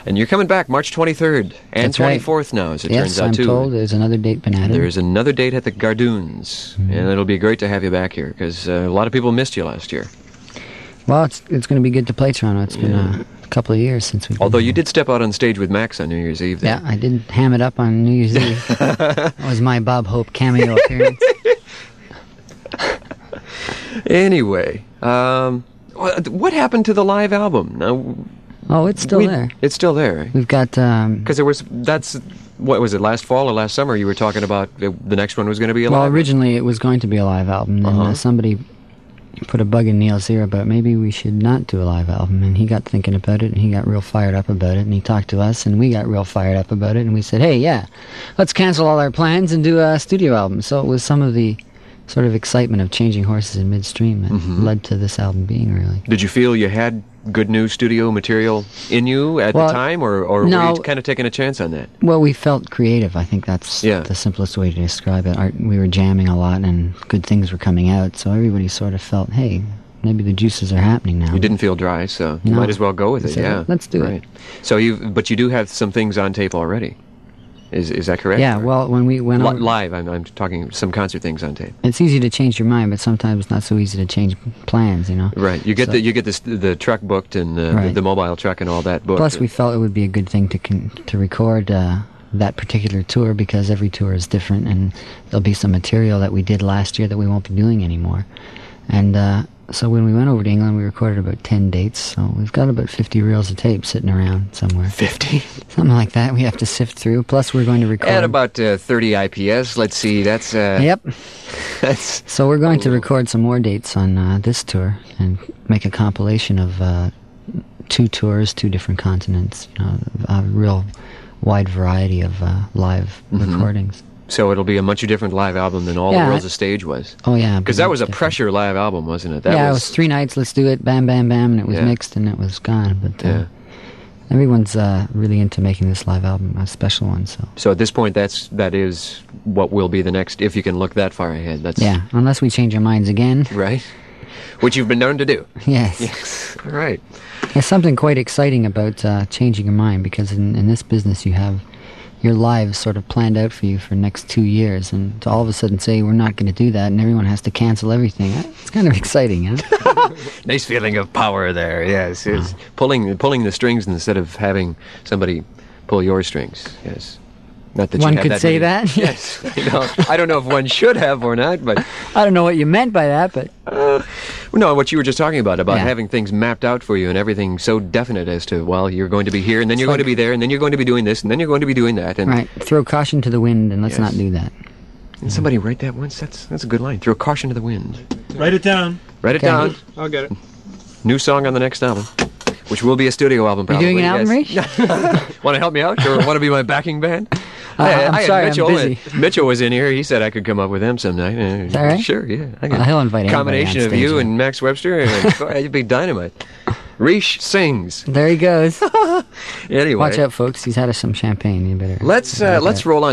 And you're coming back March 23rd and That's right. 24th now, as it Yes, turns out, I'm too. told there's another date been added. There's another date at the Gardoons, and it'll be great to have you back here, because a lot of people missed you last year. Well, it's going to be good to play Toronto. It's been a couple of years since we've been Although you here. did step out on stage with Max on New Year's Eve. Yeah, I did ham it up on New Year's Eve. That was my Bob Hope cameo appearance. Anyway, what happened to the live album? Now, Oh, it's still there. It's still there, right? We've got... Because what was it, last fall or last summer you were talking about the next one was going to be a live Well, album? originally it was going to be a live album, and somebody put a bug in Neil's ear about maybe we should not do a live album, and he got thinking about it, and he got real fired up about it, and he talked to us, and we got real fired up about it, and we said, hey, yeah, let's cancel all our plans and do a studio album. So it was some of the sort of excitement of changing horses in midstream that led to this album being, really. Did you feel you had good new studio material in you at the time, or no. were you kind of taking a chance on that? Well, we felt creative. I think that's the simplest way to describe it. We were jamming a lot, and good things were coming out, so everybody sort of felt, hey, maybe the juices are happening now. You didn't feel dry, so you might as well go with it. So Yeah, let's do it. So but you do have some things on tape already. Is that correct? Yeah. Well, when we went on live, I'm talking some concert things on tape. it's easy to change your mind, but sometimes it's not so easy to change plans. You know. Right. You get the truck booked and the mobile truck and all that booked. Plus, we felt it would be a good thing to record that particular tour, because every tour is different, and there'll be some material that we did last year that we won't be doing anymore. And so when we went over to England, we recorded about 10 dates, so we've got about 50 reels of tape sitting around somewhere. 50? Something like that we have to sift through. Plus, we're going to record... At about 30 IPS, let's see, that's... Yep. That's... So we're going to record some more dates on this tour and make a compilation of 2 tours, 2 different continents, you know, a real wide variety of live recordings. So it'll be a much different live album than All the World's a Stage was. Oh, yeah. Because that was a pressure live album, wasn't it? It was 3 nights, let's do it, bam, bam, bam, and it was mixed and it was gone. But everyone's really into making this live album a special one. So at this point, that is what will be the next, if you can look that far ahead. Yeah, unless we change our minds again. Right. Which you've been known to do. Yes. Yes. All right. There's something quite exciting about changing your mind, because in this business you have your lives sort of planned out for you for the next 2 years, and to all of a sudden say we're not going to do that and everyone has to cancel everything, it's kind of exciting, huh? Nice feeling of power there. Yes, it's pulling the strings instead of having somebody pull your strings. Yes. Not that one you have could that say many. that. Yes. I don't know if one should have or not, but I don't know what you meant by that, but no, what you were just talking about having things mapped out for you and everything so definite as to, well, you're going to be here and then you're going to be there and then you're going to be doing this and then you're going to be doing that. And right. Throw caution to the wind and let's not do that. Did somebody write that once? That's a good line. Throw caution to the wind. Write it down. Write it down. I'll get it. New song on the next album, which will be a studio album, probably. You doing an album, Rich? Want to help me out, or want to be my backing band? I'm sorry, Mitchell, I'm busy. Mitchell was in here. He said I could come up with him some night. Is that right? Sure, yeah. He'll invite anybody combination on of stage, you yeah. and Max Webster, and it'd be dynamite. Riche sings. There he goes. Anyway, Watch out, folks. He's had us some champagne. You better. Let's roll on.